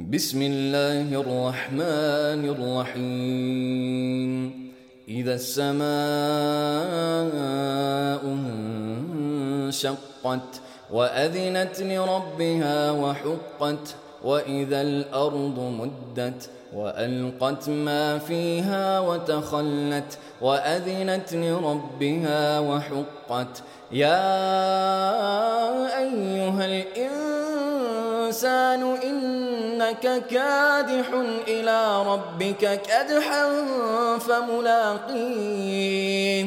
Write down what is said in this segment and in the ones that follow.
بسم الله الرحمن الرحيم إذا السماء انشقت وأذنت لربها وحقت وإذا الأرض مدت وألقت ما فيها وتخلت وأذنت لربها وحقت يا أيها الإنسان إنك كادح إلى ربك كدحا فملاقيه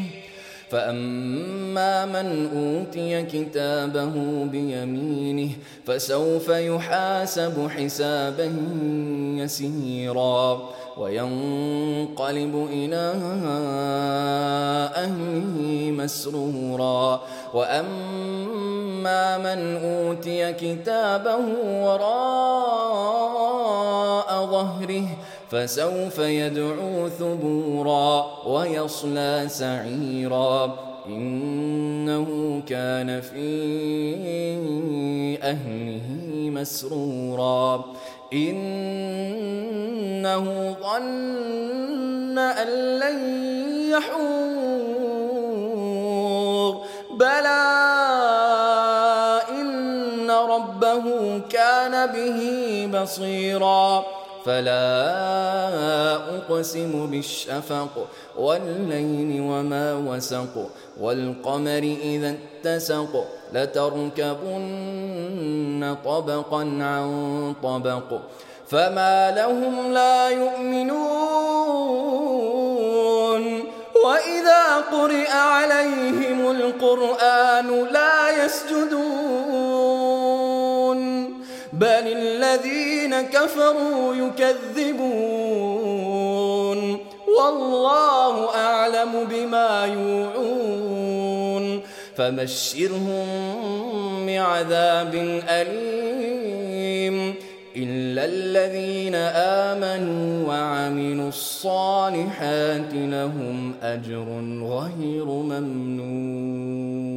فأما من أوتي كتابه بيمينه فسوف يحاسب حسابا يسيرا وينقلب إلى أهله مسرورا وأما من أوتي كتابه وراء ظهره فسوف يدعو ثبورا ويصلى سعيرا إنه كان في أهله مسرورا إنه ظن أن لن يحور بلى إن ربه كان به بصيرا فلا أقسم بالشفق والليل وما وسق والقمر إذا اتسق لتركبن طبقا عن طبق فما لهم لا يؤمنون وإذا قرئ عليهم القرآن لا يسجدون بل الذين كفروا يكذبون والله أعلم بما يوعون فبشرهم بعذاب أليم إلا الذين آمنوا وعملوا الصالحات لهم أجر غير ممنون.